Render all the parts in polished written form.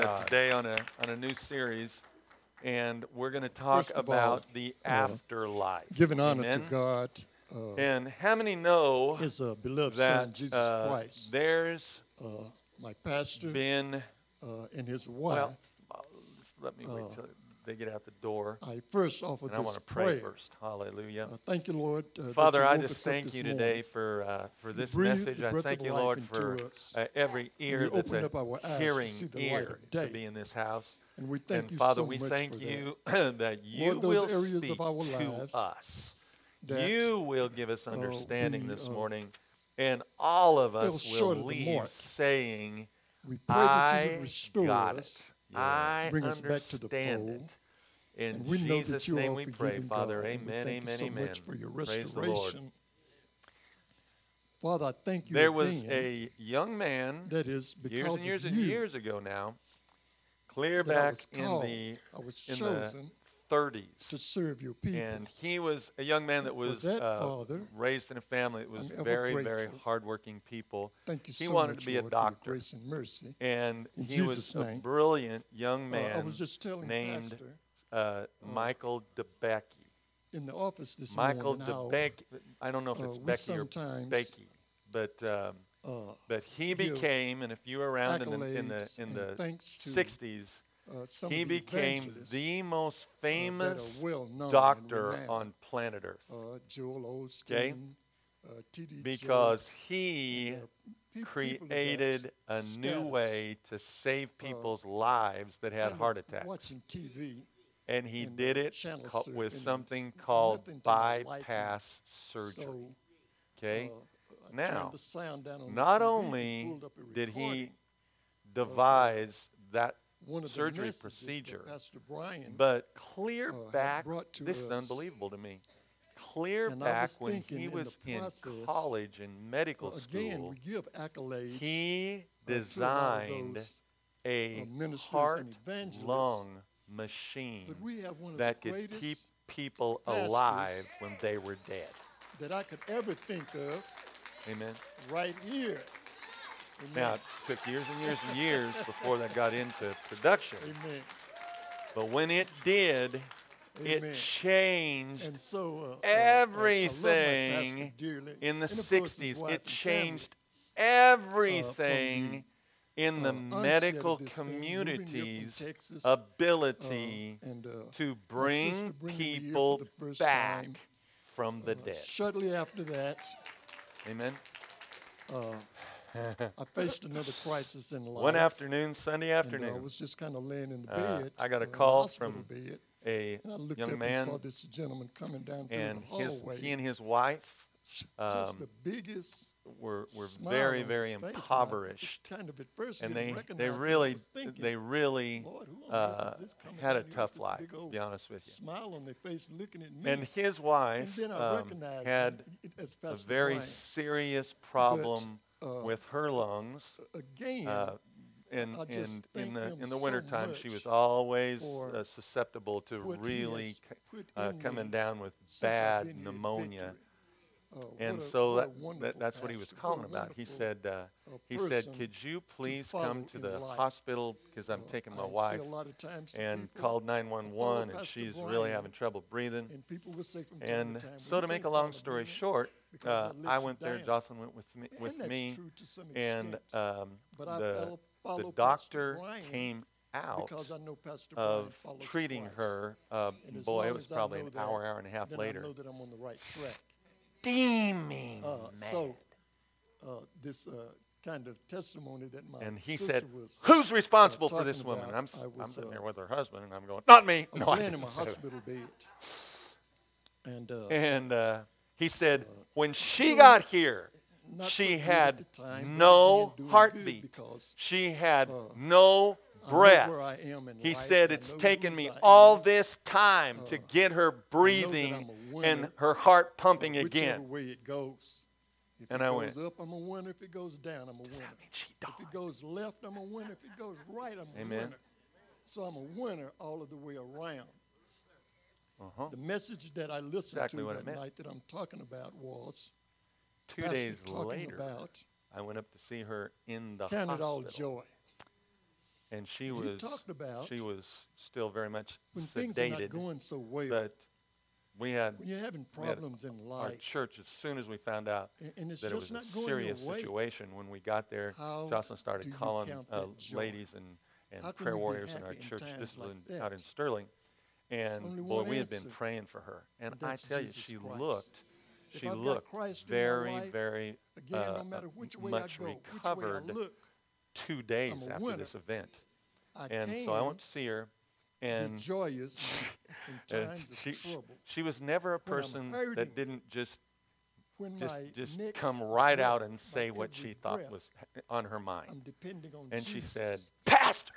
today on a new series, and we're going to talk First of about all, the afterlife. giving honor to Amen? God, And how many know His beloved Son, that Jesus Christ, there's my pastor, been, and his wife. just let me wait till they get out the door, I first offer and I want this to pray prayer. first. Hallelujah. Thank you, Lord. Father, that you I woke just us up thank this you morning. today for this breathed message. the I breath thank of you, life Lord, into for us. every ear you that's opened a up our eyes to hearing see the ear light of day. to be in this house. And we thank And you Father, so we much thank for you that. that you Lord, those will areas speak of our to lives us. that You will give us understanding we, this morning, and all of fell us short will of the leave mark. saying, We pray that you would I restore got us, it. I bring us back to the understand fold. it. In And we know that Jesus' you name are we pray, forgiving Father. God. And we Amen, thank amen, you so amen. much for your Praise the Lord. restoration. Father, I thank you There was again. a young man That is because years and years of and you years ago now, clear that I back was in called, the I was in the chosen 30s. to serve your people. And he was a young man that For was that, Father, raised in a family that was I'm ever very, very grateful. hardworking people. Thank you He so wanted much, to be a Lord, for your doctor. grace and mercy. And In he was Jesus' a name. brilliant young man I was just telling named Pastor Michael DeBecky. in the office this Michael morning how DeBecky. I don't know if it's we Becky or sometimes Becky, but he give became, and if you were around in accolades the and thanks to 60s, some he of the became evangelists the most that famous are well known doctor and renowned. on planet Earth. Joel Okay? Osteen, T.D. Because Jakes, he and, people created of a that new status, way to save people's lives that had kind heart of attacks. watching TV And he and, did it channel with surfing something and called nothing to my liking. bypass surgery. So, Okay? I Now, turned the sound down on not the TV only and pulled up a did he recording devise that one of the surgery messages procedure, that Pastor Brian but clear had back, brought to this is us. unbelievable to me, clear And I back was when thinking he in was the in process, college and medical again, school, we give accolades he to a lot of designed those, a ministers and evangelists, heart-lung machine but we have one of that the could keep greatest people pastors alive when they were dead. that I could ever think of Amen. right here. Amen. Now, it took years and years and years before that got into production. Amen. But when it did, Amen. it changed And so everything in the 60s. It changed everything in the medical community's ability to bring people back from the dead. Shortly after that, Amen. I faced another crisis in life. One afternoon, Sunday And, afternoon, I was just kind of laying in the bed. I got a in the call hospital from bed, a and I looked young up man, and saw this gentleman coming down through and the hallway. he and his wife just the biggest were smile very, on very his face. impoverished. And I kind of at first And didn't they recognize him. I really was thinking, they really Lord, who on earth is this coming had a down here tough with this life, big to old be honest with you. smile on their face looking at me. And his wife and then I recognized had him as a Pastor very Brian. serious problem with her lungs. Again, And I just in thank him the so wintertime, she was much always for susceptible to what he really has put in coming me down with since I've bad been here at pneumonia. Victory. And What a so wonderful that's what he was pastor. calling What a about. He wonderful, said, person could you to please follow come to in the life. hospital because I'm taking my I say wife, a lot of times to and people, called I follow 911, and Pastor she's really Brian, having trouble breathing. and people will say from time And to time, so well, to you make a can't long call story Brian short, because they'll I let you went there. down. Jocelyn went with And me, that's true to some and extent. But I the follow Pastor doctor Brian came out because I know Pastor Brian of follows treating Christ. her. And as Boy, long it was as I probably know an that, hour and a half then later. I know that I'm on the right track. Steaming mad. So this kind of testimony that my And he sister said, was who's responsible for talking this woman? about, And I I'm was, sitting there with her husband, and I'm going, not me. I No, was I laying in didn't my say that. hospital bed. And he said, when she doing got here, not so she good at had the time, but no again, doing good heartbeat. because She had no I know breath. where I am in He life, said, and I it's know taken whose me I am. all this time to get her I'm a breathing winner, and her heart pumping Whichever again. way it goes. If And it I goes went, up, I'm a winner. If it goes down, I'm a does winner. that mean she died? If it goes left, I'm a winner. If it goes right, I'm a Amen. winner. So I'm a winner all of the way around. Uh-huh. The message that I listened Exactly to what it that meant. night that I'm talking about was 2 Pastor days talking later, about I went up to see her in the count it all hospital. joy. and she He was talked about still very much when things are not sedated. going so well, But we had when you're having we had problems in our life, church, as soon as we found out and it's that it just was not a going your serious way, situation, when we got there, how Jocelyn do started you calling count that joy? ladies and How can prayer you be warriors in our happy in church. times This was like out in that? Sterling. There's And only boy, one we had been answer, praying for her. And and I that's tell you, Jesus she Christ. looked If I've got Christ in my very, life, very again, no matter which way I much go, which way I recovered look, 2 days I'm a after winner. this event. I And can so I went to see her, be and joyous in and times of she trouble. she was never a When I'm person hurting, that didn't just When my next come right out breath, and my say what every she thought breath, was on her mind. I'm depending on And Jesus. she said, "Pastor,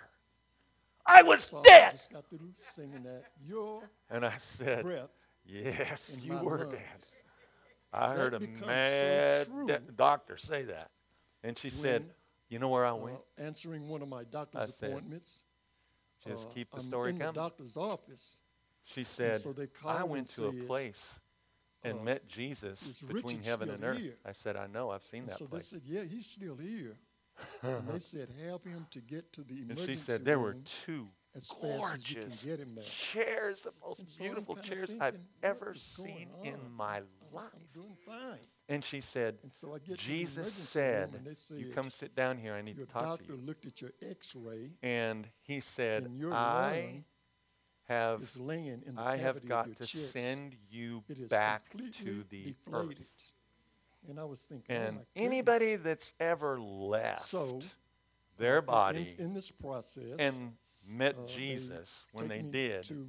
I was So I dead." just got through singing that. Your And I said, breath "Yes, in you my were lungs. dead." I That heard a becomes so mad true doctor say that. And she said, when, "You know where I went?" Answering one of my I doctor's said, appointments. "Just keep the I'm story in coming." the doctor's office. She said, so they "I called went and to a said, place and met Jesus "Is between Richard heaven still and earth." here? I said, "I know, I've seen And that so they place." said, yeah, he's still here. And they said, have him to get to the And emergency she said there were room 2 as fast as you can gorgeous get him there. chairs, the most And so I'm beautiful kinda chairs thinking, I've what ever is going seen in on? my I'm life. doing fine. And she said, And so I get to the "Jesus emergency said, room and they said, you come sit down here, I need to your talk to doctor you." looked at your x-ray And he said, and your I lung is laying in the have cavity of got your to chest. send you It is back completely to the deflated. earth. And I was thinking, oh And my anybody goodness. that's ever left So, their in- body in this process, and met they Jesus when take they me did, to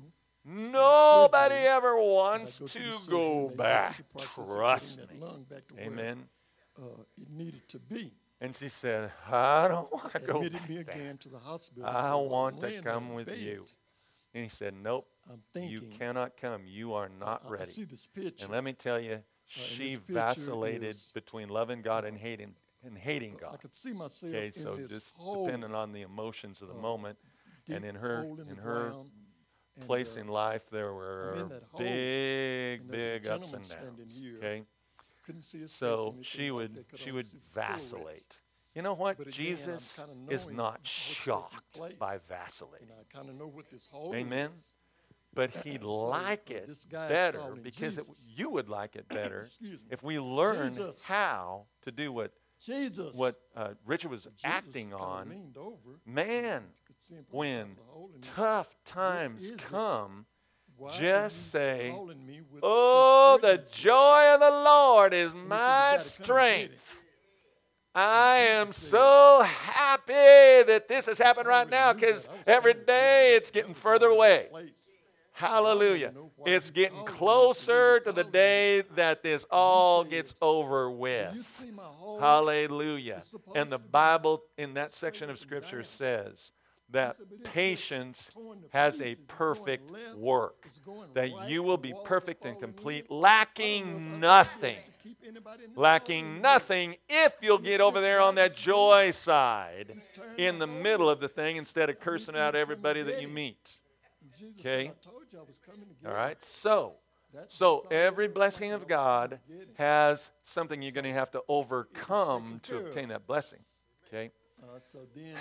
nobody surgery, ever and I wants go to to the surgery, go and they go back. through the process of Trust getting me. that lung back to where Amen. it needed to be. And she said, "I don't want to go Admitted back me there. again to the hospital. I so while I'm want to laying there come in with bed, you." And he said, "Nope, I'm you thinking, cannot come. You are not I ready." see this picture. And let me tell you, she this picture vacillated is, between loving God and hating I God. could see myself Okay, in so this just hole, depending on the emotions of the moment, deep and in her hole in the her ground, and, place in life, there were in that hole, big, and there's a big ups gentleman and standing downs. here. Okay, couldn't see his face or so anything she like would that, could she only would see the silhouette. vacillate. You know what? But again, Jesus I'm kinda is knowing not what's taking shocked place. by vacillating. And I kind of know what this hole Amen. is. But he'd So, like it this guy's better calling because Jesus. you would like it better Excuse me. if we learn Jesus. how to do what Jesus. Richard was Jesus acting kinda on. leaned over. Man, Could see him from when the hole, and he said, tough times is it? come, "Why are just you say, calling me with "Oh, such the urgency?" joy of the Lord is he said, "You my gotta come and get strength. I am Jesus said, so happy that this has happened right already now knew because that. I was every coming to day it. it's getting That was further already in away. place. Hallelujah. know why It's he getting called me, closer because to the he day that this all said, gets over "Do you with. see my hole? Hallelujah. It's supposed And the to be Bible in that so section of up and Scripture down." says that said, "But it's just patience torn to has a pieces. It's going perfect left, work, it's going that right, you will the be walls are perfect and falling in. complete, I don't know if lacking I'll be able nothing. to keep anybody in this hole Lacking anymore." nothing if you'll get over there on that joy side turned in the my middle hole. of the thing instead of cursing out everybody that you get him. meet. And Jesus Okay. said, "I told you I was coming to get All him." right? So That's every all blessing I of was God coming to get him. has something you're going to have to overcome to care of. obtain that blessing. Okay? So then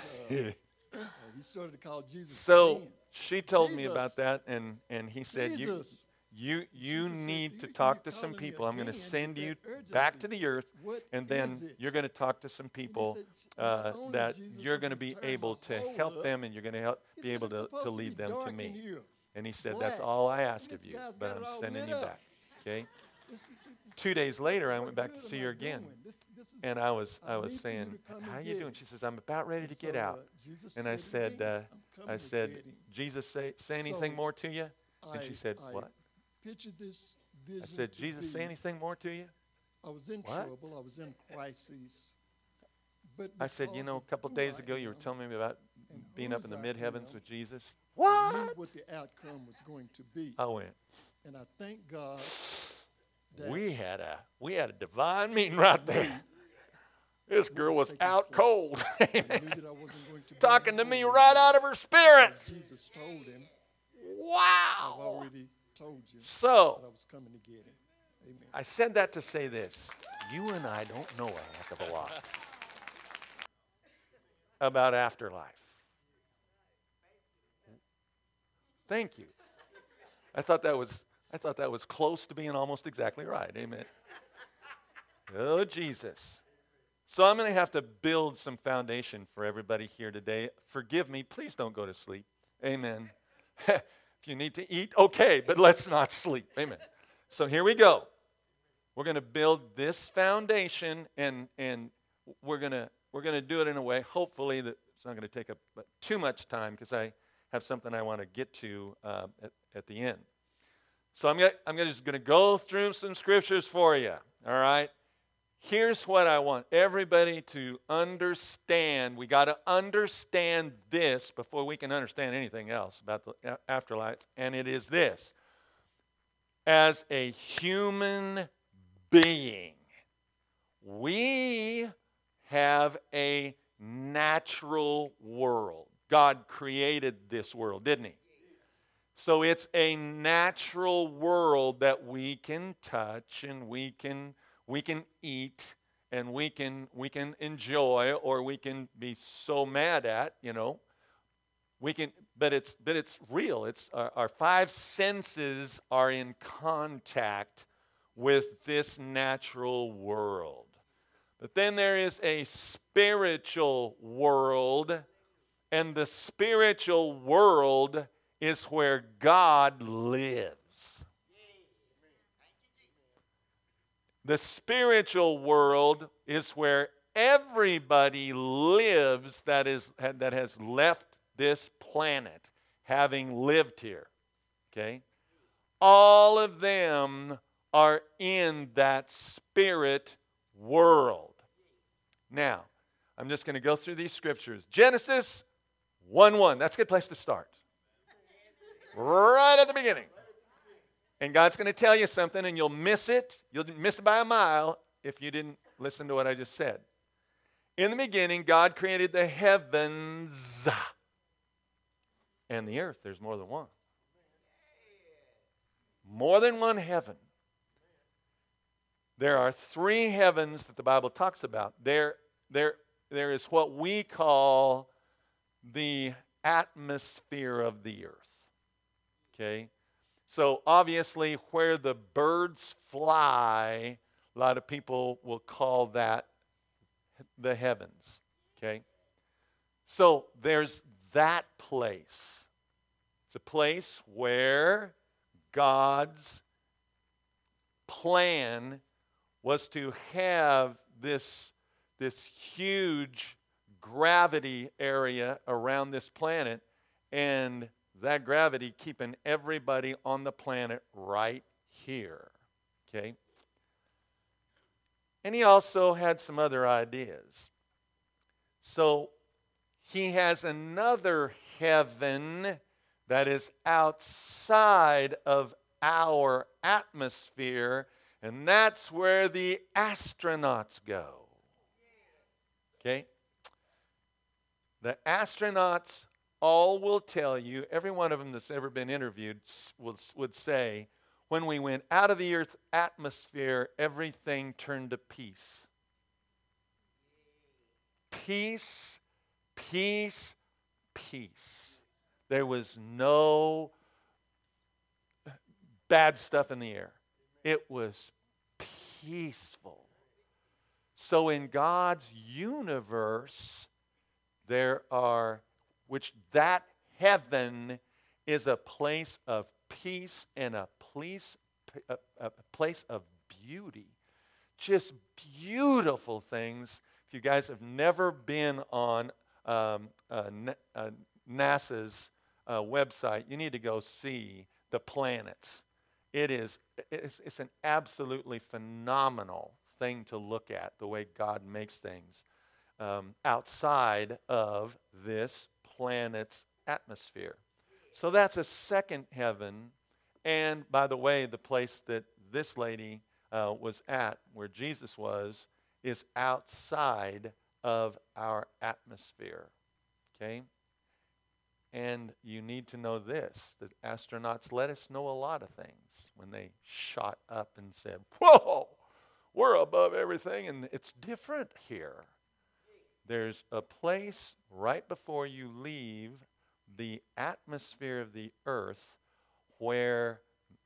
he started to call Jesus. So again. she told me Jesus. about that, and he said, Jesus. you Jesus said, need to "You- talk you're to some calling me people. I'm going to again with send that you back to urgency. the earth, What and then is it?" you're going to talk to some people said, "Not only, that Jesus, you're is going to it be turn my able to hole help up?" them, and you're going to He be said, able "It's to supposed lead be them to dark in me." here. And he said, black. "That's all I ask And of this you, guy's but got it I'm all sending lit you up. back." Okay? This- 2 days later, I what went back to good see am her I again. doing? This is- And I was I need for you saying, to come and "How you get doing?" him. She says, "I'm about ready to And get so, out." Jesus And I said, again, "I'm coming I to said, get him." "Jesus say anything So more to you?" And she said, I "What?" pictured this vision I said, to "Jesus say be, anything more to you?" I was in What? trouble. I was in crises. But I said, "You because know, a of couple who days I ago, you were am telling me about and being up in whose the I mid-heavens am, with Jesus." I knew What? what the outcome was going to be. I went, And I thank God that we had a divine meeting right there. This girl was taking out place. cold. I knew that I wasn't going to be Talking to me alone right out of her spirit. because Jesus told him, I've Wow. already told you So, that I was coming to get him. Amen. I said that to say this. You and I don't know a heck of a lot about afterlife. Thank you. I thought that was close to being almost exactly right. Amen. Oh, Jesus. So I'm going to have to build some foundation for everybody here today. Forgive me. Please don't go to sleep. Amen. If you need to eat, okay, but let's not sleep. Amen. So here we go. We're going to build this foundation, and we're going to do it in a way, hopefully, that it's not going to take up too much time, because I have something I want to get to at the end. So I'm just going to go through some scriptures for you, all right? Here's what I want everybody to understand. We got to understand this before we can understand anything else about the afterlife, and it is this. As a human being, we have a natural world. God created this world, didn't he? So it's a natural world that we can touch, and we can eat, and we can enjoy, or we can be so mad at, but it's real. It's our five senses are in contact with this natural world. But then there is a spiritual world, and the spiritual world is where God lives. The spiritual world is where everybody lives that has left this planet, having lived here. Okay? All of them are in that spirit world. Now, I'm just going to go through these scriptures. Genesis 1:1. That's a good place to start. Right at the beginning. And God's going to tell you something, and you'll miss it. You'll miss it by a mile if you didn't listen to what I just said. In the beginning, God created the heavens and the earth. There's more than one. More than one heaven. There are three heavens that the Bible talks about. There is what we call the atmosphere of the earth. Okay? So obviously where the birds fly, a lot of people will call that the heavens. Okay? So there's that place. It's a place where God's plan was to have this huge gravity area around this planet, and that gravity keeping everybody on the planet right here. Okay? And he also had some other ideas. So he has another heaven that is outside of our atmosphere, and that's where the astronauts go. Okay? The astronauts all will tell you, every one of them that's ever been interviewed would say, when we went out of the Earth's atmosphere, everything turned to peace. Peace, peace, peace. There was no bad stuff in the air. It was peaceful. So in God's universe, that heaven is a place of peace and a place of beauty. Just beautiful things. If you guys have never been on NASA's website, you need to go see the planets. It's an absolutely phenomenal thing to look at, the way God makes things outside of this planet's atmosphere. So that's a second heaven. And by the way, the place that this lady was at, where Jesus was, is outside of our atmosphere. Okay? And you need to know this. The astronauts let us know a lot of things when they shot up and said, whoa, we're above everything, and it's different here. There's a place right before you leave the atmosphere of the earth where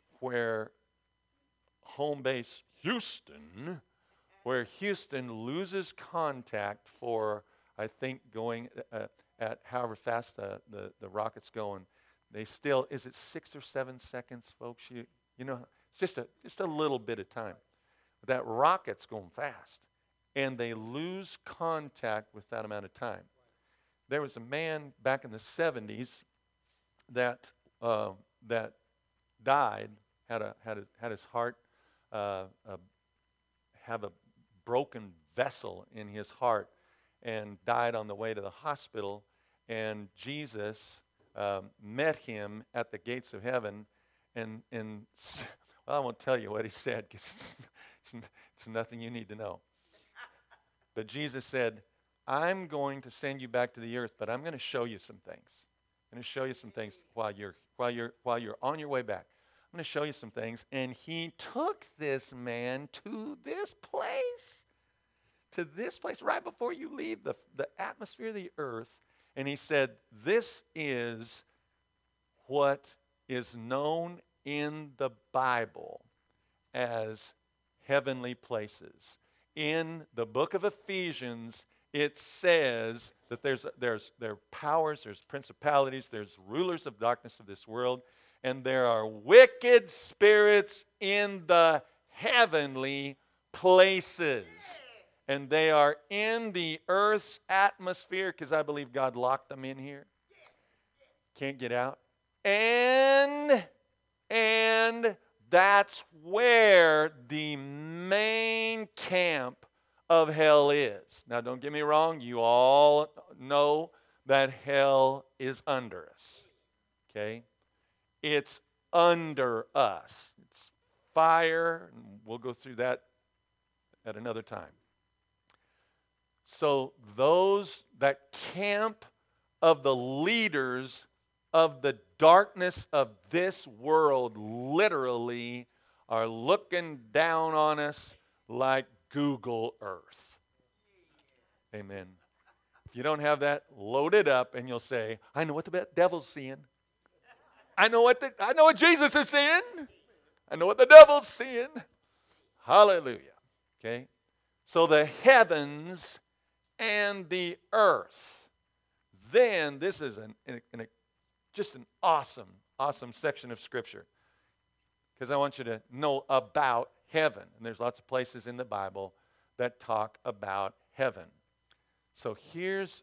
home base Houston, where Houston loses contact for, I think, going at however fast the rocket's going. They still, is it 6 or 7 seconds, folks? You know, it's just a little bit of time. That rocket's going fast, and they lose contact with that amount of time. There was a man back in the 70s that died, had his heart have a broken vessel in his heart, and died on the way to the hospital. And Jesus met him at the gates of heaven, and well, I won't tell you what he said because it's nothing you need to know. But Jesus said, I'm going to send you back to the earth, but I'm going to show you some things. I'm going to show you some things while you're on your way back. I'm going to show you some things. And he took this man to this place right before you leave the atmosphere of the earth. And he said, this is what is known in the Bible as heavenly places. In the book of Ephesians, it says that there are powers, there's principalities, there's rulers of darkness of this world, and there are wicked spirits in the heavenly places. And they are in the earth's atmosphere, because I believe God locked them in here. Can't get out. And that's where the main camp of hell is. Now, don't get me wrong. You all know that hell is under us. Okay? It's under us. It's fire. And we'll go through that at another time. So that camp of the leaders of the darkness of this world literally are looking down on us like Google Earth. Amen. If you don't have that, load it up and you'll say, I know what the devil's seeing. I know what Jesus is seeing. I know what the devil's seeing. Hallelujah. Okay? So the heavens and the earth. Then this is just an awesome section of Scripture, because I want you to know about heaven. And there's lots of places in the Bible that talk about heaven. So here's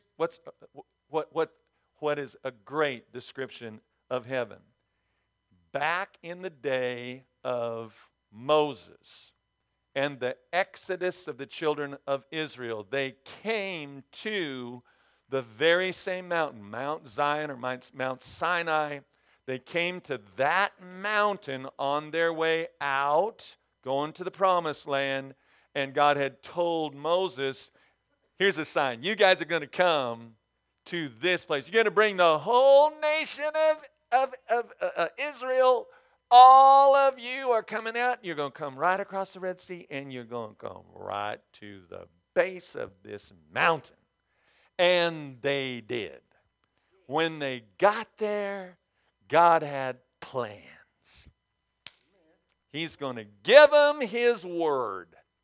what is a great description of heaven. Back in the day of Moses and the exodus of the children of Israel, they came to the very same mountain, Mount Zion or Mount Sinai. They came to that mountain on their way out, going to the promised land, and God had told Moses, here's a sign. You guys are going to come to this place. You're going to bring the whole nation of Israel. All of you are coming out. You're going to come right across the Red Sea, and you're going to come right to the base of this mountain. And they did. When they got there, God had plans. He's going to give them His word.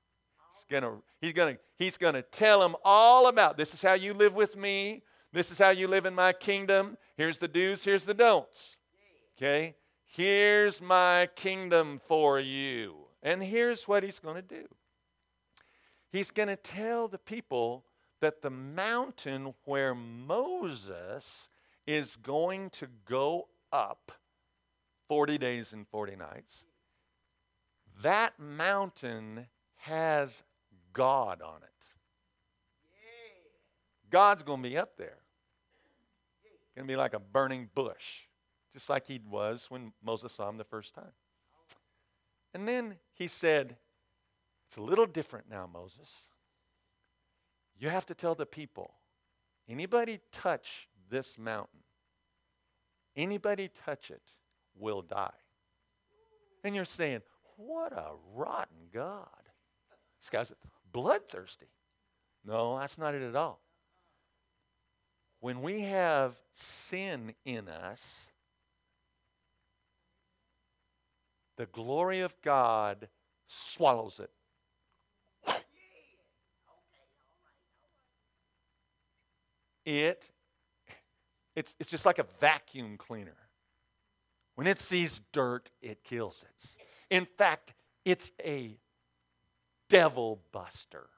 He's going to tell them all about, this is how you live with me. This is how you live in my kingdom. Here's the do's, here's the don'ts. Okay? Here's my kingdom for you. And here's what He's going to do. He's going to tell the people that the mountain where Moses is going to go up 40 days and 40 nights, that mountain has God on it. God's going to be up there. Going to be like a burning bush, just like He was when Moses saw Him the first time. And then He said, it's a little different now, Moses. You have to tell the people, anybody touch this mountain, anybody touch it will die. And you're saying, what a rotten God. This guy's bloodthirsty. No, that's not it at all. when we have sin in us, the glory of God swallows it. It's just like a vacuum cleaner. When it sees dirt, it kills it. In fact, it's a devil buster.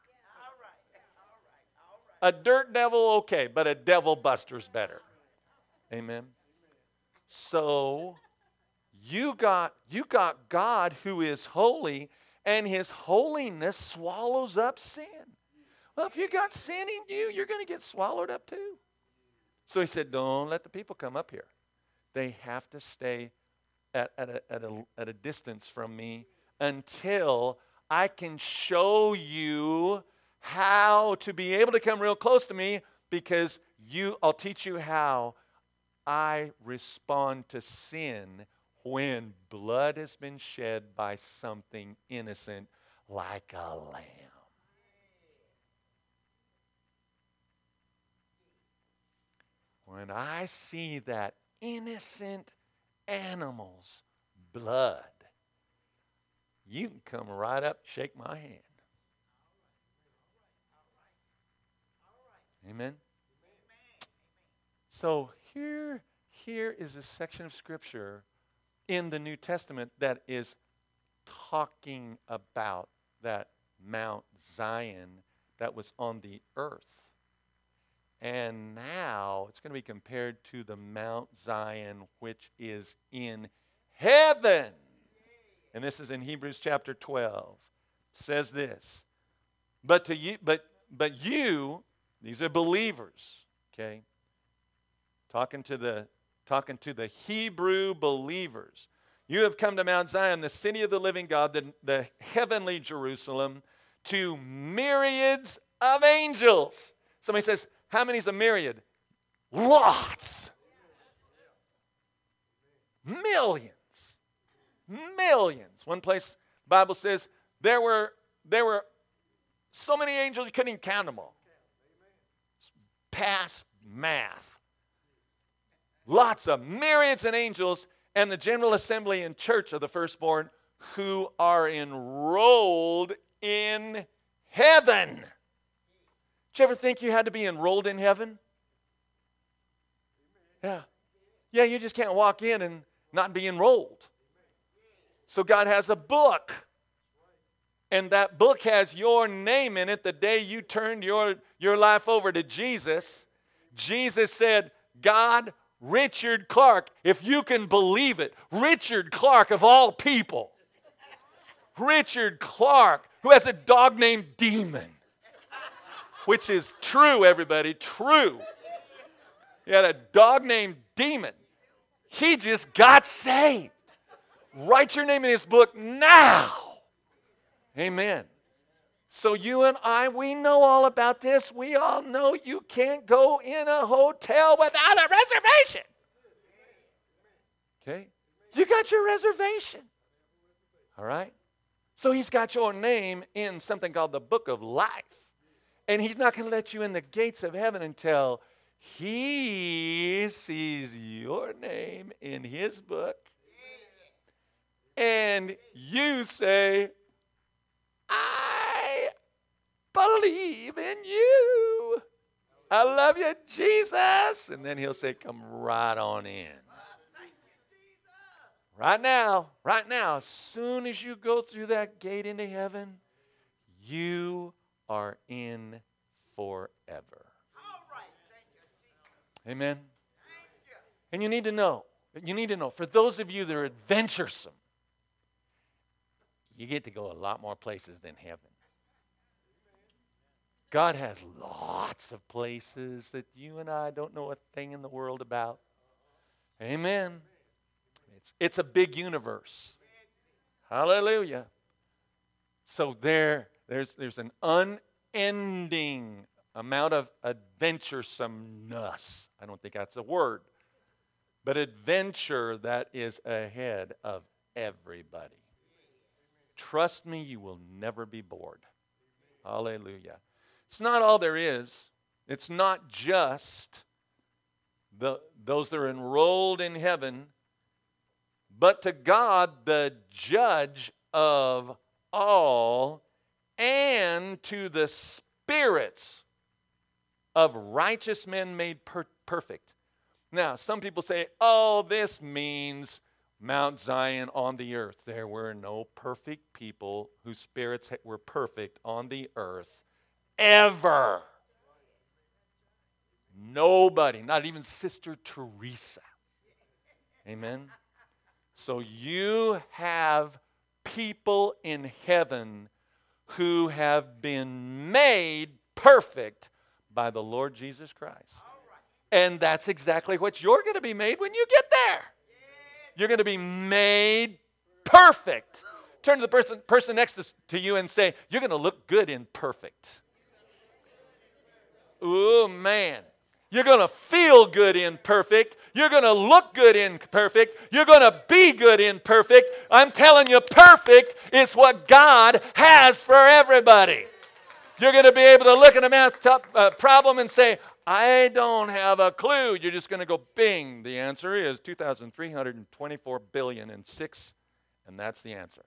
A dirt devil, okay, but a devil buster's better. Amen. So you got God who is holy, and his holiness swallows up sin. Well, if you got sin in you, you're going to get swallowed up too. So he said, don't let the people come up here. They have to stay at a distance from me until I can show you how to be able to come real close to me, because I'll teach you how I respond to sin when blood has been shed by something innocent like a lamb. When I see that innocent animal's blood, you can come right up, shake my hand. Amen? So here is a section of Scripture in the New Testament that is talking about that Mount Zion that was on the earth. And now it's going to be compared to the Mount Zion which is in heaven. And this is in Hebrews chapter 12. It says this, but you, these are believers, okay? Talking to the Hebrew believers. You have come to Mount Zion, the city of the living God, the heavenly Jerusalem, to myriads of angels. Somebody says, how many is a myriad? Lots. Millions. Millions. One place, the Bible says, there were so many angels you couldn't even count them all. Past math. Lots of myriads of angels, and the general assembly and church of the firstborn who are enrolled in heaven. Did you ever think you had to be enrolled in heaven? Yeah. Yeah, you just can't walk in and not be enrolled. So God has a book. And that book has your name in it the day you turned your life over to Jesus. Jesus said, God, Richard Clark, if you can believe it, Richard Clark of all people. Richard Clark, who has a dog named Demon. Which is true, everybody, true. He had a dog named Demon. He just got saved. Write your name in his book now. Amen. So you and I, we know all about this. We all know you can't go in a hotel without a reservation. Okay? You got your reservation. All right? So he's got your name in something called the Book of Life. And he's not going to let you in the gates of heaven until he sees your name in his book. And you say, I believe in you. I love you, Jesus. And then he'll say, come right on in. Right now, as soon as you go through that gate into heaven, you are in forever. Amen. And you need to know, for those of you that are adventuresome, you get to go a lot more places than heaven. God has lots of places that you and I don't know a thing in the world about. Amen. It's a big universe. Hallelujah. So there's an unending amount of adventuresomeness. I don't think that's a word. But adventure that is ahead of everybody. Trust me, you will never be bored. Hallelujah. It's not all there is. It's not just those that are enrolled in heaven, but to God, the judge of all, and to the spirits of righteous men made perfect. Now, some people say, oh, this means Mount Zion on the earth. There were no perfect people whose spirits were perfect on the earth ever. Nobody, not even Sister Teresa. Amen. So you have people in heaven who have been made perfect by the Lord Jesus Christ. And that's exactly what you're going to be made when you get there. You're going to be made perfect. Turn to the person next to you and say, you're going to look good in perfect. Ooh, man. You're going to feel good in perfect. You're going to look good in perfect. You're going to be good in perfect. I'm telling you, perfect is what God has for everybody. You're going to be able to look at a math problem and say, I don't have a clue. You're just going to go, bing. The answer is 2,324 billion and 6, and that's the answer.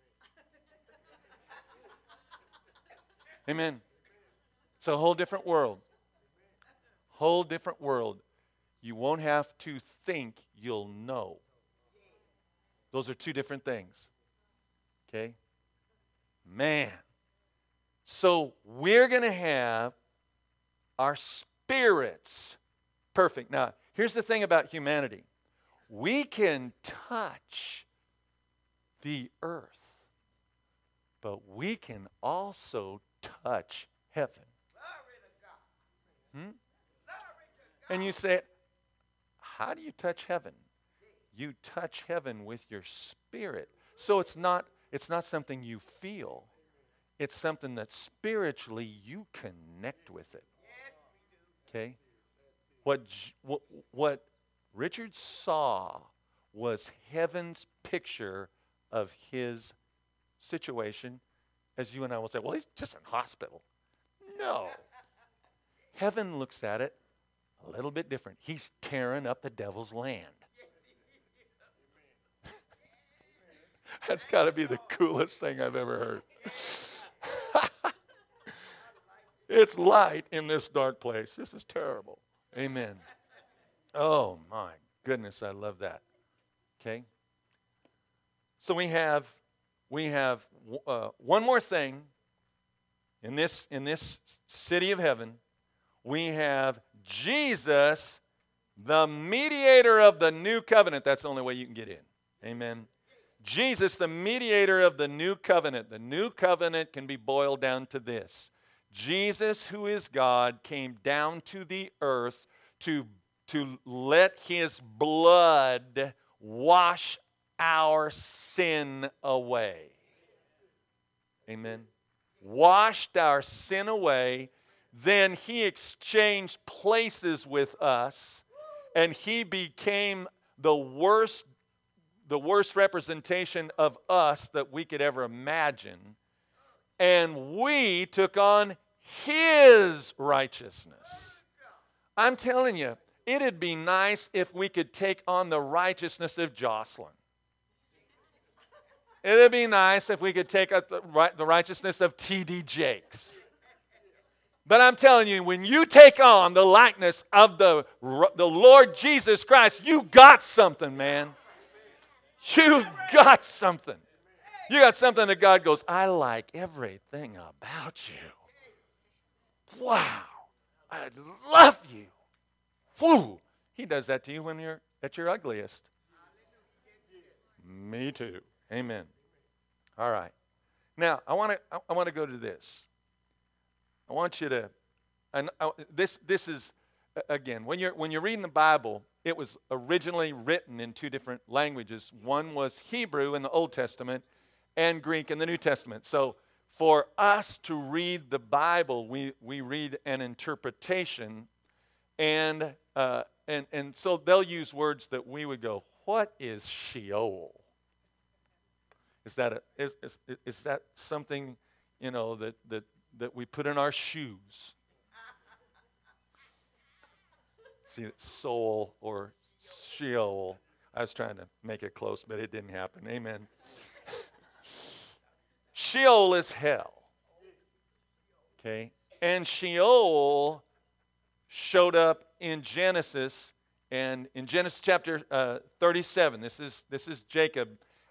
Amen. It's a whole different world. Whole different world. You won't have to think, you'll know. Those are two different things. Okay? Man. So we're going to have our spirits perfect. Now, here's the thing about humanity. We can touch the earth, but we can also touch heaven. And you say, how do you touch heaven? You touch heaven with your spirit. So it's not something you feel. It's something that spiritually you connect with it. Okay? What Richard saw was heaven's picture of his situation, as you and I will say, well, he's just in hospital. No. Heaven looks at it a little bit different. He's tearing up the devil's land. That's got to be the coolest thing I've ever heard. It's light in this dark place. This is terrible. Amen. Oh, my goodness, I love that. Okay? So we have one more thing in this city of heaven. We have Jesus, the mediator of the new covenant. That's the only way you can get in. Amen. Jesus, the mediator of the new covenant. The new covenant can be boiled down to this. Jesus, who is God, came down to the earth to let his blood wash our sin away. Amen. Washed our sin away. Then he exchanged places with us, and he became the worst representation of us that we could ever imagine. And we took on his righteousness. I'm telling you, it'd be nice if we could take on the righteousness of Jocelyn. It'd be nice if we could take up the righteousness of T.D. Jakes. But I'm telling you, when you take on the likeness of the Lord Jesus Christ, you got something, man. You've got something. You got something that God goes, I like everything about you. Wow. I love you. Whew. He does that to you when you're at your ugliest. Me too. Amen. All right. Now, I want to go to this. I want you to, and this is, again, when you're reading the Bible, it was originally written in two different languages. One was Hebrew in the Old Testament and Greek in the New Testament. So for us to read the Bible, we read an interpretation, and so they'll use words that we would go, what is Sheol? Is that something, that we put in our shoes? See, soul or Sheol. I was trying to make it close, but it didn't happen. Amen. Sheol is hell. Okay? And Sheol showed up in Genesis, and in Genesis chapter 37, this is Jacob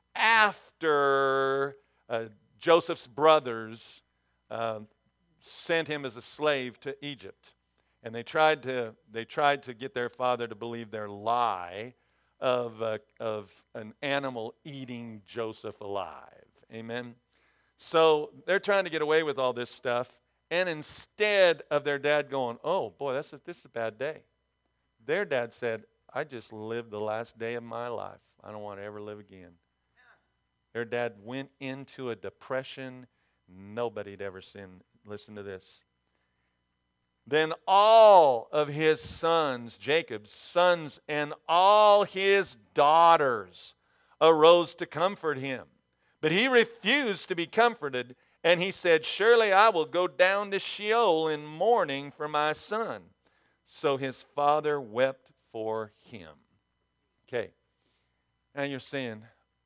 after Joseph's brothers sent him as a slave to Egypt. And they tried to get their father to believe their lie of an animal eating Joseph alive. Amen. So they're trying to get away with all this stuff, and instead of their dad going, "Oh boy, this is a bad day," their dad said, "I just lived the last day of my life. I don't want to ever live again." Their dad went into a depression nobody'd ever seen. Listen to this. Then all of his sons, Jacob's sons, and all his daughters arose to comfort him. But he refused to be comforted, and he said, "Surely I will go down to Sheol in mourning for my son." So his father wept for him. Okay. Now you're saying,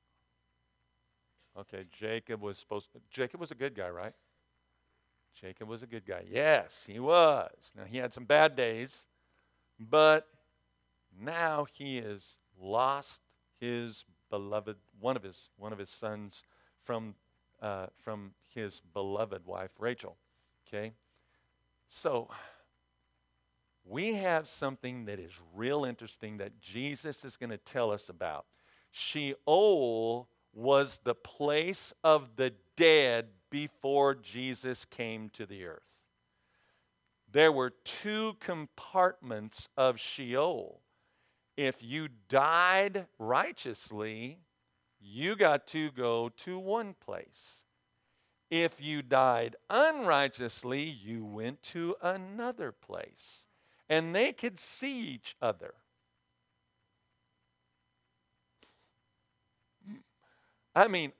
okay, Jacob was a good guy, right? Jacob was a good guy. Yes, he was. Now, he had some bad days, but now he has lost his beloved, one of his sons from his beloved wife, Rachel. Okay? So, we have something that is real interesting that Jesus is going to tell us about. Sheol was the place of the dead before Jesus came to the earth. There were two compartments of Sheol. If you died righteously, you got to go to one place. If you died unrighteously, you went to another place. And they could see each other. I mean,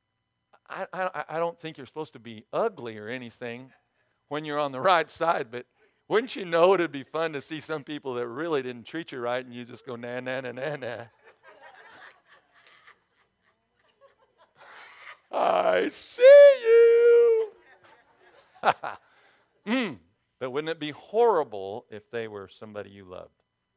I don't think you're supposed to be ugly or anything when you're on the right side, but wouldn't you know it'd be fun to see some people that really didn't treat you right and you just go, nah, nah, nah, nah, nah. I see you. But wouldn't it be horrible if they were somebody you loved?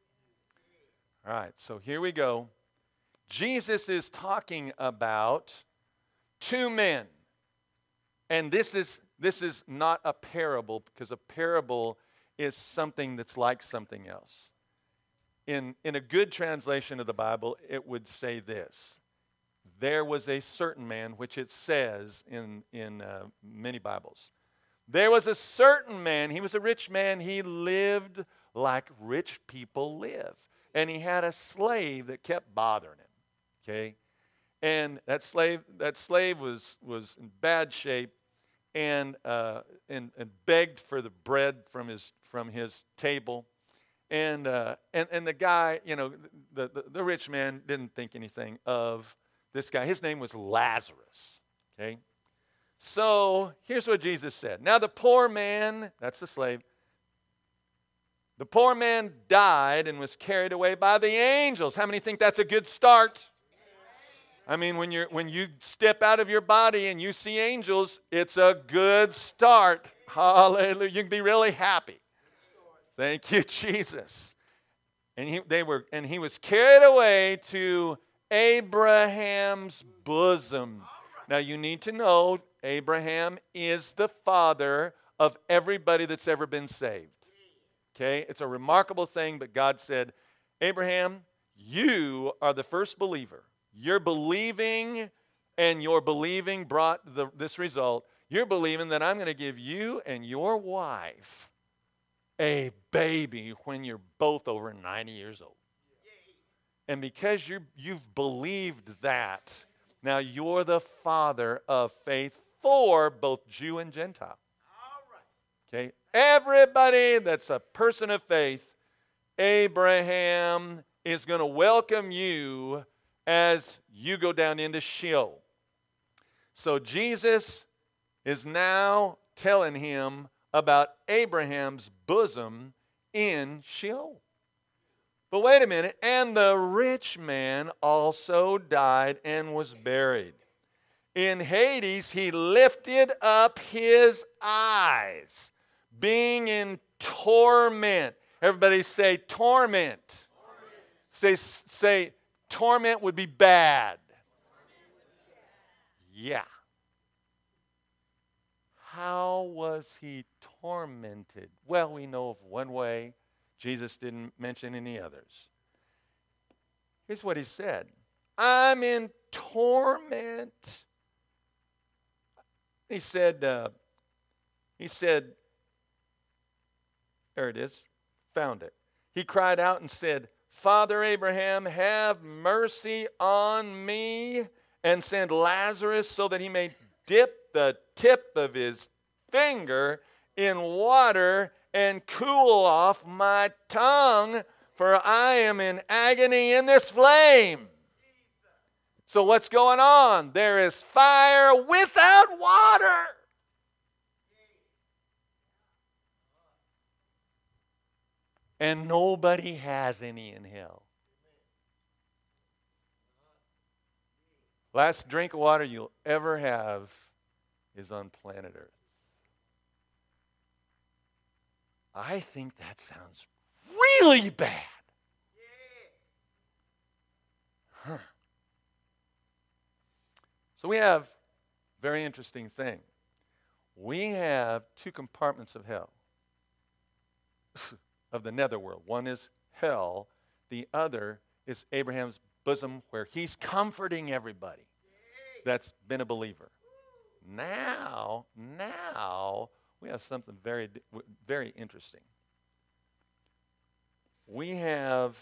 All right, so here we go. Jesus is talking about two men. And this is not a parable, because a parable is something that's like something else. In a good translation of the Bible, it would say this: there was a certain man, which it says in many Bibles. There was a certain man, he was a rich man, he lived like rich people live. And he had a slave that kept bothering him. Okay? And that slave was in bad shape and begged for the bread from his table. And the guy, the rich man didn't think anything of this guy. His name was Lazarus. Okay? So here's what Jesus said. Now the poor man, that's the slave, the poor man died and was carried away by the angels. How many think that's a good start? I mean, when you step out of your body and you see angels, it's a good start. Hallelujah. You can be really happy. Thank you, Jesus. And he was carried away to Abraham's bosom. Now you need to know Abraham is the father of everybody that's ever been saved. Okay? It's a remarkable thing, but God said, Abraham, you are the first believer. You're believing, and your believing brought this result. You're believing that I'm going to give you and your wife a baby when you're both over 90 years old. And because you've believed that, now you're the father of faith for both Jew and Gentile. Okay? Everybody that's a person of faith, Abraham is going to welcome you as you go down into Sheol. So Jesus is now telling him about Abraham's bosom in Sheol. But wait a minute. And the rich man also died and was buried. In Hades, he lifted up his eyes, being in torment. Everybody say torment. Say torment would be bad. Yeah. How was he tormented? Well, we know of one way. Jesus didn't mention any others. Here's what he said. I'm in torment. He said, there it is, found it. He cried out and said, Father Abraham, have mercy on me and send Lazarus so that he may dip the tip of his finger in water and cool off my tongue, for I am in agony in this flame. So what's going on? There is fire without water. And nobody has any in hell. Last drink of water you'll ever have is on planet Earth. I think that sounds really bad. Huh. So we have a very interesting thing. We have two compartments of hell, of the netherworld. One is hell. The other is Abraham's bosom, where he's comforting everybody that's been a believer. Now we have something very, very interesting. We have,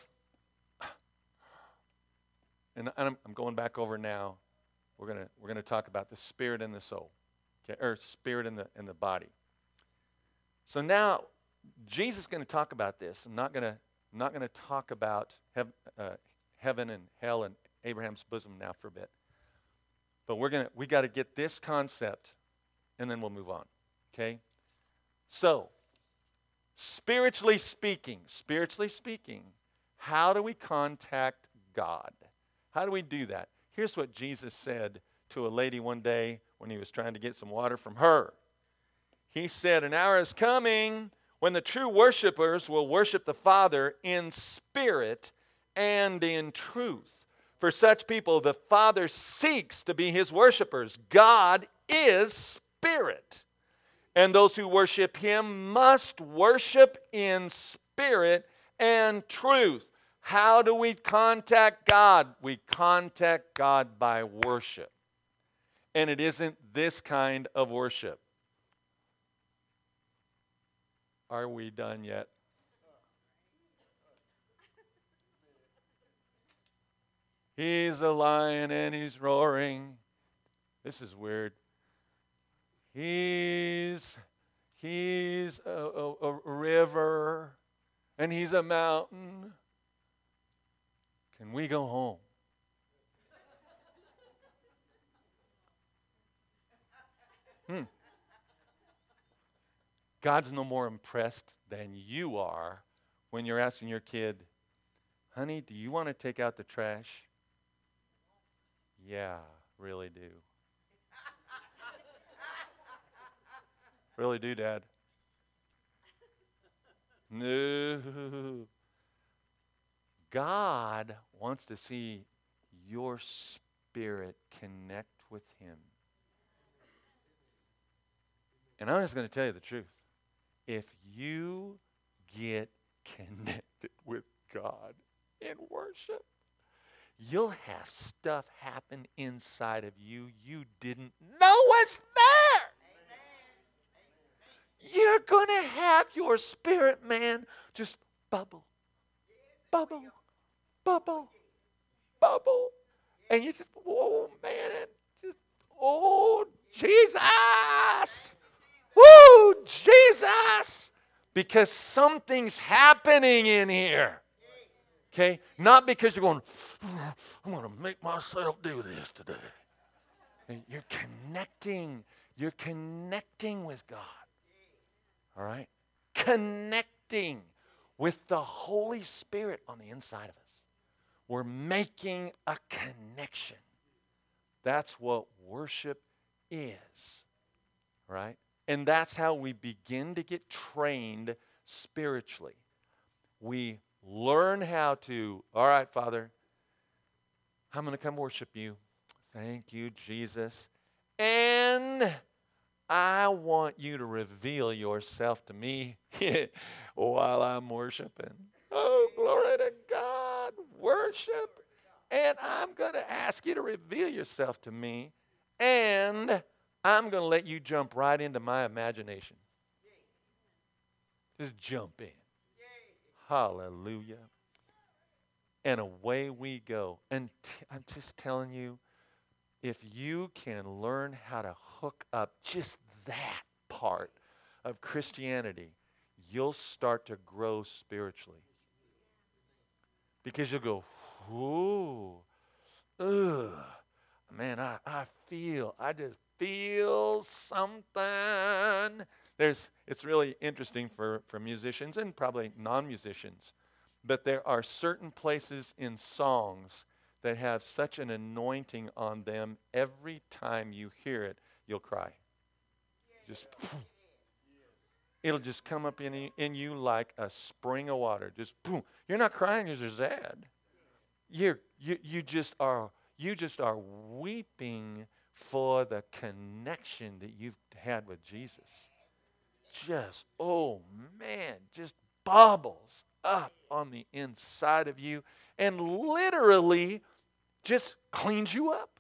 and I'm going back over now. We're gonna talk about the spirit and the soul, okay, or spirit and the body. So now Jesus is going to talk about this. I'm not going to talk about heaven and hell and Abraham's bosom now for a bit. But we got to get this concept, and then we'll move on. Okay? So, spiritually speaking, how do we contact God? How do we do that? Here's what Jesus said to a lady one day when he was trying to get some water from her. He said, an hour is coming when the true worshipers will worship the Father in spirit and in truth. For such people, the Father seeks to be his worshipers. God is spirit. And those who worship him must worship in spirit and truth. How do we contact God? We contact God by worship. And it isn't this kind of worship. Are we done yet? He's a lion and he's roaring. This is weird. He's a river and he's a mountain. Can we go home? God's no more impressed than you are when you're asking your kid, honey, do you want to take out the trash? Yeah, really do. Really do, Dad. No. God wants to see your spirit connect with him. And I'm just going to tell you the truth. If you get connected with God in worship, you'll have stuff happen inside of you didn't know was there. You're going to have your spirit, man, just bubble, bubble, bubble, bubble. And you just, oh, man, oh, Jesus. Woo, Jesus. Because something's happening in here. Okay? Not because you're going, I'm going to make myself do this today. And you're connecting. You're connecting with God. All right? Connecting. with the Holy Spirit on the inside of us. We're making a connection. That's what worship is, right? And that's how we begin to get trained spiritually. We learn how to, all right, Father, I'm going to come worship you. Thank you, Jesus. And I want you to reveal yourself to me while I'm worshiping. Oh, glory to God. Worship. And I'm going to ask you to reveal yourself to me. And I'm going to let you jump right into my imagination. Just jump in. Hallelujah. And away we go. And I'm just telling you, if you can learn how to hook up just that part of Christianity, you'll start to grow spiritually. Because you'll go, ooh, ugh, man, I just feel something. It's really interesting for musicians and probably non-musicians, but there are certain places in songs that have such an anointing on them. Every time you hear it, you'll cry. Just, it'll just come up in you like a spring of water. Just boom. You're not crying because you're sad. You just are weeping for the connection that you've had with Jesus. Just, oh man, just bubbles up on the inside of you and literally just cleans you up.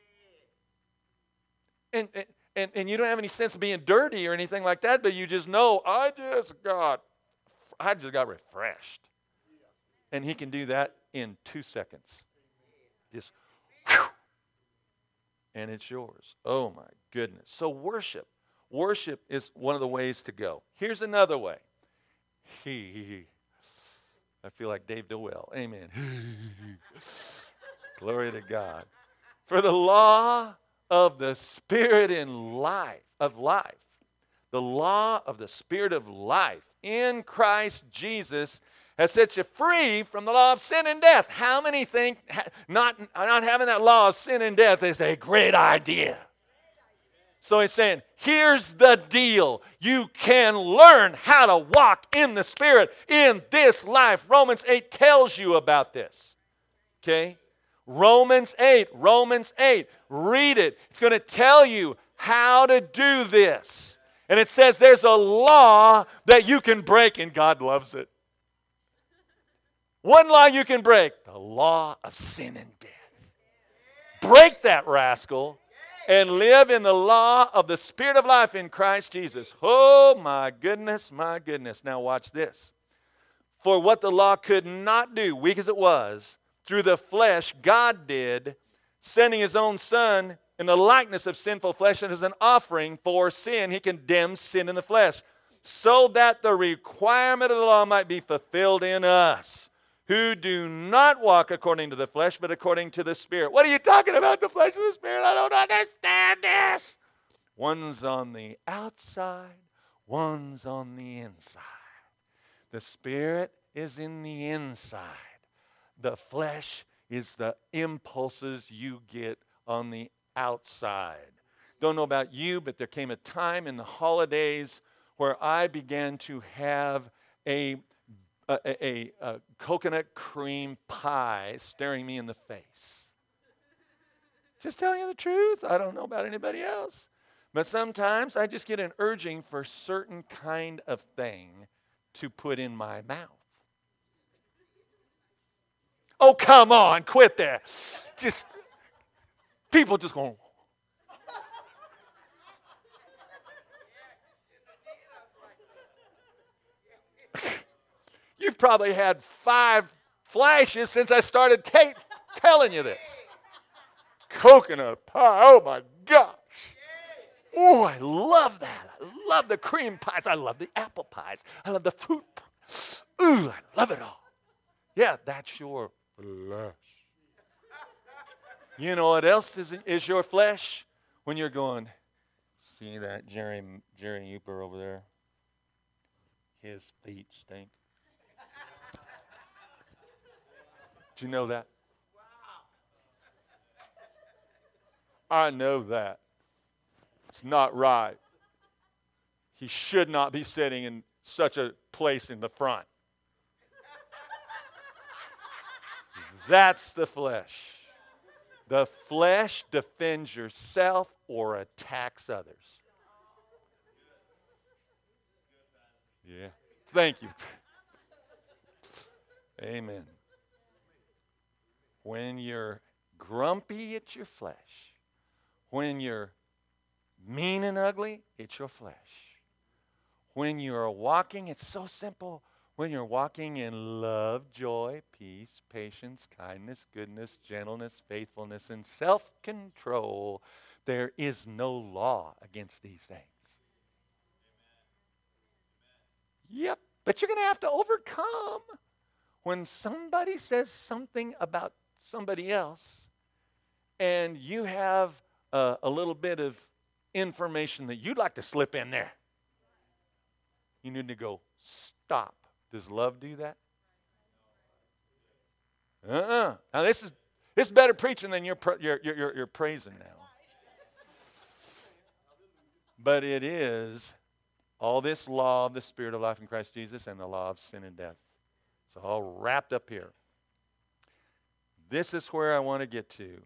And you don't have any sense of being dirty or anything like that, but you just know, I just got refreshed. And he can do that in 2 seconds. Just, whew, and it's yours. Oh my goodness. So worship is one of the ways to go. Here's another way. I feel like Dave DeWell. Amen. Glory to God. For the law of the Spirit the law of the Spirit of life in Christ Jesus has set you free from the law of sin and death. How many think not having that law of sin and death is a great idea? So he's saying, here's the deal. You can learn how to walk in the Spirit in this life. Romans 8 tells you about this. Okay? Romans 8. Read it. It's going to tell you how to do this. And it says there's a law that you can break, and God loves it. One law you can break, the law of sin and death. Break that rascal and live in the law of the Spirit of life in Christ Jesus. Oh, my goodness, my goodness. Now watch this. For what the law could not do, weak as it was, through the flesh, God did, sending his own Son in the likeness of sinful flesh, and as an offering for sin, he condemns sin in the flesh, so that the requirement of the law might be fulfilled in us, who do not walk according to the flesh, but according to the Spirit. What are you talking about, the flesh and the Spirit? I don't understand this. One's on the outside, one's on the inside. The Spirit is in the inside. The flesh is the impulses you get on the outside. Don't know about you, but there came a time in the holidays where I began to have a coconut cream pie staring me in the face. Just telling you the truth. I don't know about anybody else. But sometimes I just get an urging for a certain kind of thing to put in my mouth. Oh, come on, quit there. Just, people just going. You've probably had 5 flashes since I started telling you this. Coconut pie, oh my gosh. Oh, I love that. I love the cream pies. I love the apple pies. I love the fruit pies. Ooh, I love it all. Yeah, that's your flesh. You know what else is your flesh? When you're going, see that Jerry Uper over there? His feet stink. Did you know that? I know that. It's not right. He should not be sitting in such a place in the front. That's the flesh. The flesh defends yourself or attacks others. Yeah. Thank you. Amen. When you're grumpy, it's your flesh. When you're mean and ugly, it's your flesh. When you're walking, it's so simple. When you're walking in love, joy, peace, patience, kindness, goodness, gentleness, faithfulness, and self-control, there is no law against these things. Yep, but you're going to have to overcome when somebody says something about somebody else and you have a little bit of information that you'd like to slip in there. You need to go, stop. Does love do that? Now this is better preaching than you're praising now. But it is all this law of the Spirit of life in Christ Jesus and the law of sin and death. It's all wrapped up here. This is where I want to get to.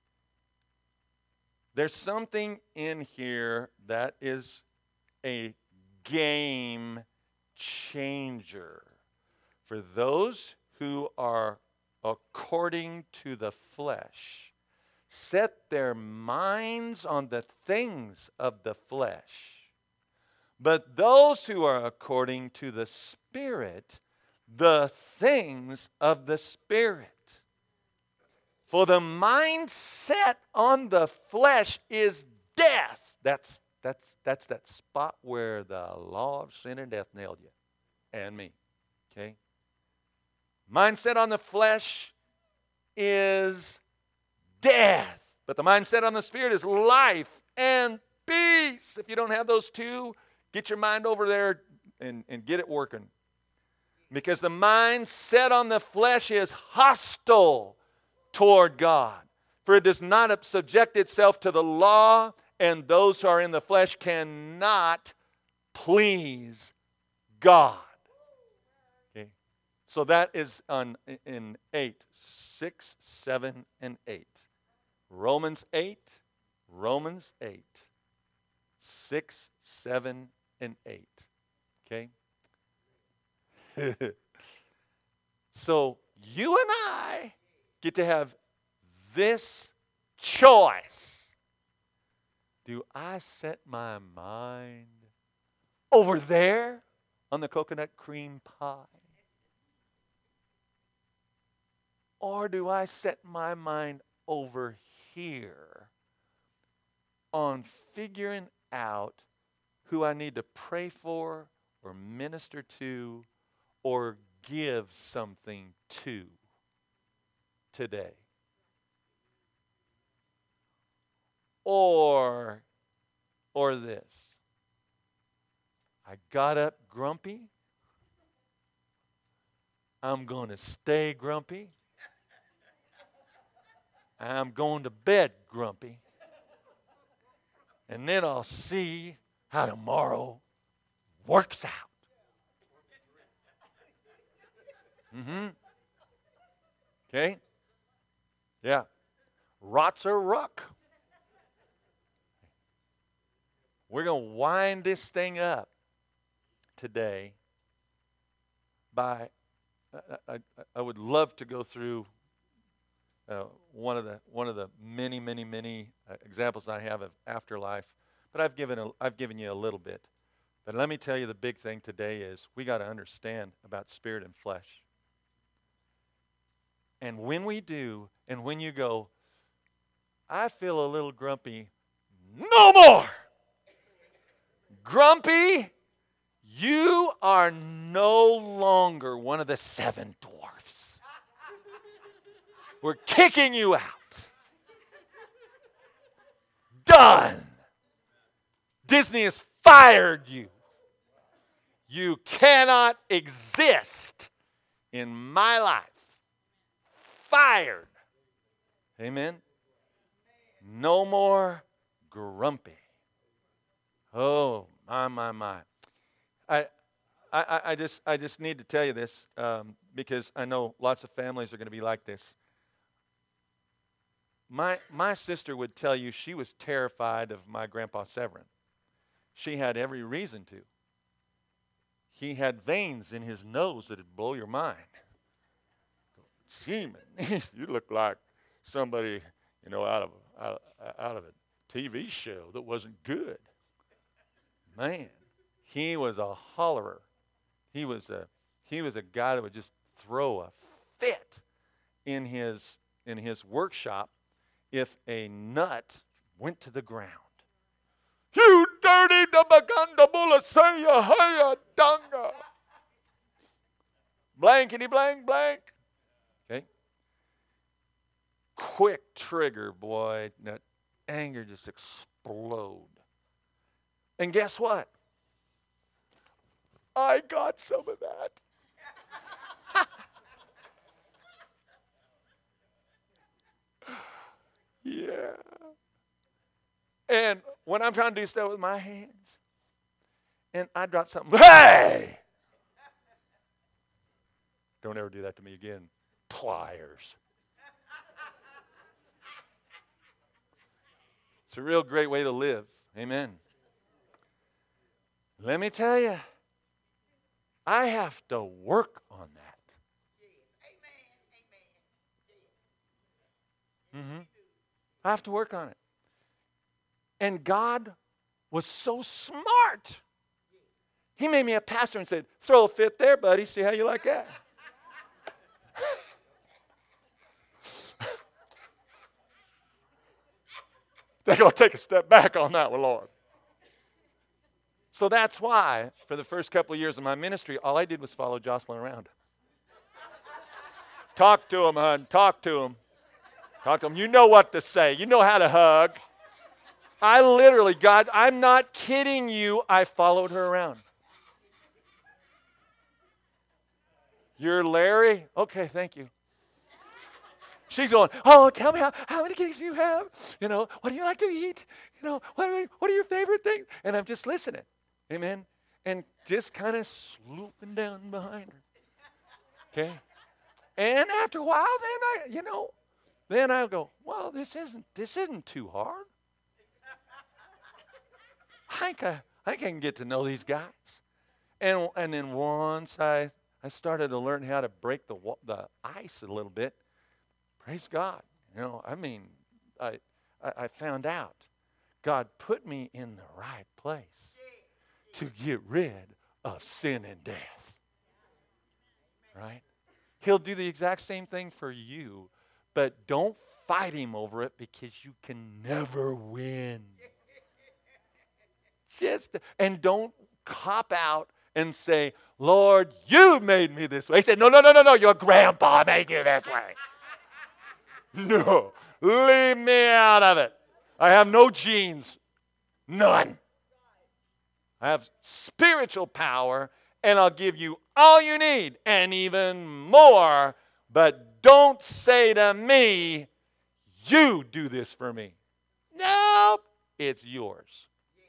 There's something in here that is a game changer for those who are according to the flesh, set their minds on the things of the flesh. But those who are according to the Spirit, the things of the Spirit. For the mind set on the flesh is death. That's that spot where the law of sin and death nailed you and me. Okay? Mindset on the flesh is death. But the mindset on the Spirit is life and peace. If you don't have those two, get your mind over there and get it working. Because the mind set on the flesh is hostile toward God. For it does not subject itself to the law, and those who are in the flesh cannot please God. Okay? So that is in 8, 6, 7, and 8. Romans 8, 6, 7, and 8. Okay? So you and I get to have this choice. Do I set my mind over there on the coconut cream pie? Or do I set my mind over here on figuring out who I need to pray for or minister to or give something to today? Or this. I got up grumpy. I'm going to stay grumpy. I'm going to bed grumpy. And then I'll see how tomorrow works out. Okay? Yeah. Rots or ruck. We're going to wind this thing up today by, I would love to go through one of the many examples I have of afterlife, but I've given you a little bit. But let me tell you, the big thing today is we got to understand about spirit and flesh. And when we do, and when you go, I feel a little grumpy, no more! Grumpy, you are no longer one of the 7 dwarfs. We're kicking you out. Done. Disney has fired you. You cannot exist in my life. fired. Amen. No more grumpy. Oh, my. I just need to tell you this because I know lots of families are going to be like this. My sister would tell you she was terrified of my Grandpa Severin. She had every reason to. He had veins in his nose that'd blow your mind. Gee, man, you look like somebody, out of a TV show that wasn't good. Man, he was a hollerer. He was a guy that would just throw a fit in his workshop if a nut went to the ground. You dirty dabaganda bulasaya haya danga. Blankety blank blank. Okay. Quick trigger, boy. That anger just explode. And guess what? I got some of that. Yeah. And when I'm trying to do stuff with my hands, and I drop something, hey! Don't ever do that to me again. Pliers. It's a real great way to live. Amen. Let me tell you, I have to work on that. Mm-hmm. I have to work on it. And God was so smart. He made me a pastor and said, throw a fit there, buddy. See how you like that? They're going to take a step back on that one, Lord. So that's why, for the first couple of years of my ministry, all I did was follow Jocelyn around. Talk to him, hon. Talk to him. Talk to him. You know what to say. You know how to hug. I literally, God, I'm not kidding you. I followed her around. You're Larry? Okay, thank you. She's going, oh, tell me how many kids you have? What do you like to eat? What are your favorite things? And I'm just listening. Amen. And just kind of swooping down behind her. Okay. And after a while, then I'll go, well, this isn't too hard. I can get to know these guys. And then once I started to learn how to break the ice a little bit, praise God. I found out God put me in the right place to get rid of sin and death. Right? He'll do the exact same thing for you, but don't fight him over it because you can never win. And don't cop out and say, Lord, you made me this way. He said, no, your grandpa made you this way. No, leave me out of it. I have no genes. None. I have spiritual power, and I'll give you all you need and even more. But don't say to me, you do this for me. Nope, it's yours.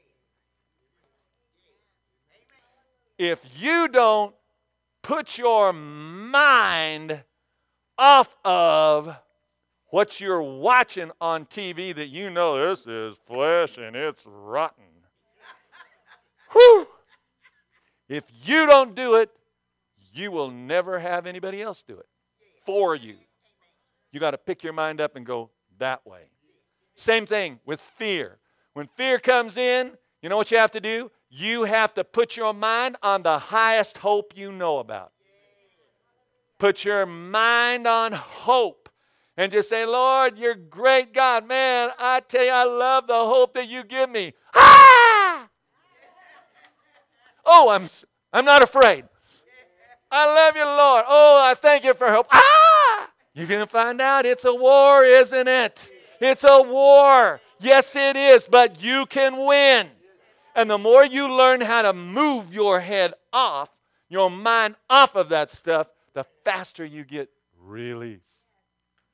If you don't put your mind off of what you're watching on TV that you know this is flesh and it's rotten. Whew. If you don't do it, you will never have anybody else do it for you. You got to pick your mind up and go that way. Same thing with fear. When fear comes in, you know what you have to do? You have to put your mind on the highest hope you know about. Put your mind on hope. And just say, Lord, you're great God. Man, I tell you, I love the hope that you give me. Ah! Oh, I'm not afraid. I love you, Lord. Oh, I thank you for hope. Ah! You're going to find out it's a war, isn't it? It's a war. Yes, it is, but you can win. And the more you learn how to move your head off, your mind off of that stuff, the faster you get relief.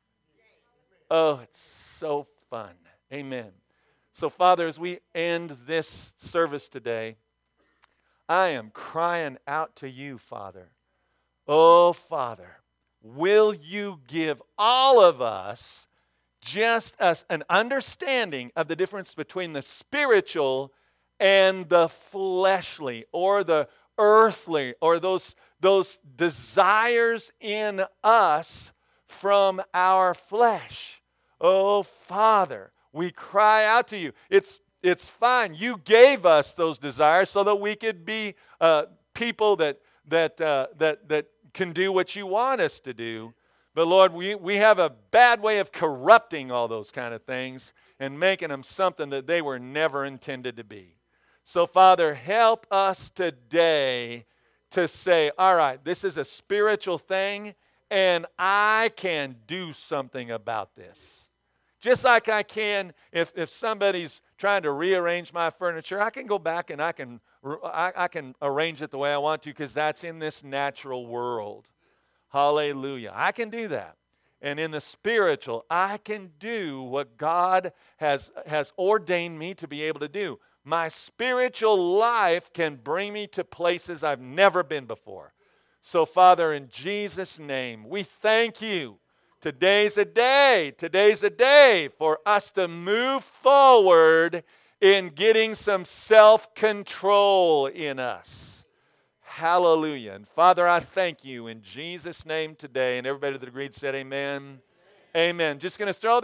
Oh, it's so fun. Amen. So, Father, as we end this service today, I am crying out to you, Father. Oh, Father, will you give all of us just an understanding of the difference between the spiritual and the fleshly, or the earthly, or those desires in us from our flesh. Oh, Father, we cry out to you. It's fine. You gave us those desires so that we could be people that can do what you want us to do. But Lord, we have a bad way of corrupting all those kind of things and making them something that they were never intended to be. So, Father, help us today to say, all right, this is a spiritual thing, and I can do something about this. Just like I can, if somebody's trying to rearrange my furniture, I can go back and I can arrange it the way I want to, because that's in this natural world. Hallelujah. I can do that. And in the spiritual, I can do what God has ordained me to be able to do. My spiritual life can bring me to places I've never been before. So, Father, in Jesus' name, we thank you. Today's a day for us to move forward in getting some self-control in us. Hallelujah. And Father, I thank you in Jesus' name today. And everybody that agreed said amen. Amen. Just going to throw